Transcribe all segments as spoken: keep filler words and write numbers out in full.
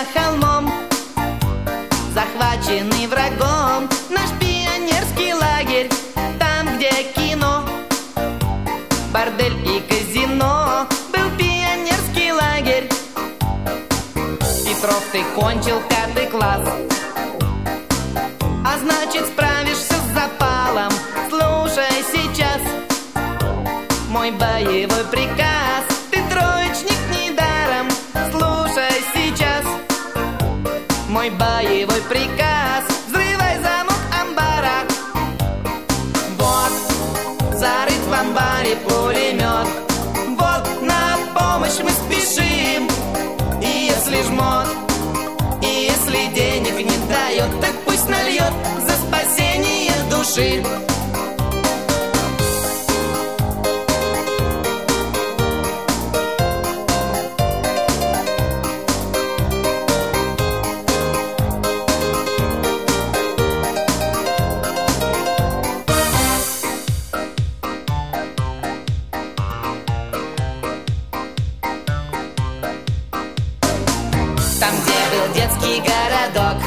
холмом, захваченный врагом. Наш пионерский лагерь, там, где кино, бордель и казино. Был пионерский лагерь. Петров, ты кончил пятый класс, а значит справишься с запалом. Слушай сейчас мой боевой приказ. Ты троечник недаром. Слушай сейчас мой боевой приказ. Взрывай замок амбара. Вот зарыт в амбаре пулемет. Вот на помощь мы спешим. И если жмот, и если денег не дает, так пусть нальет за спасение души. Там, где был детский городок,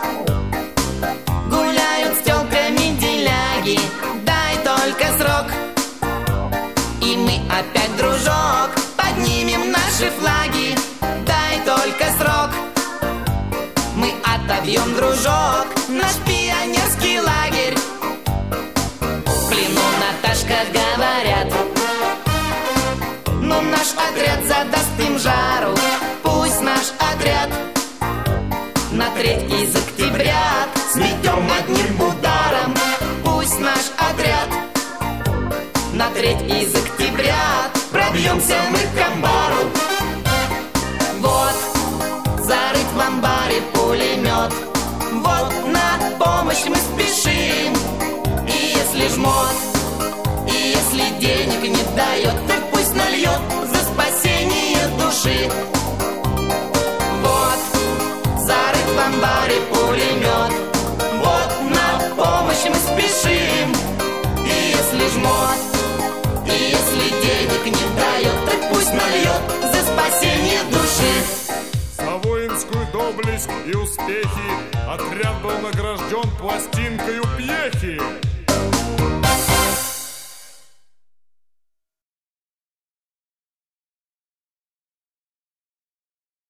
гуляют с тёлками деляги. Дай только срок, и мы опять, дружок, поднимем наши флаги. Дай только срок, мы отобьем, дружок, наш пионерский лагерь. В плену, Наташка, говорят, но наш отряд задаст им жару. Пусть наш отряд на треть из октября сметем одним ударом. Пусть наш отряд на треть из октября пробьемся мы к амбару. Вот зарыт в амбаре пулемет. Вот на помощь мы спешим. И если жмот, и если денег не дает, так пусть нальет за спасение души. В амбаре пулемет. Вот на помощь мы спешим. И если жмот, и если денег не дает, так пусть нальет за спасение души. За воинскую доблесть и успехи отряд был награжден пластинкою пьехи.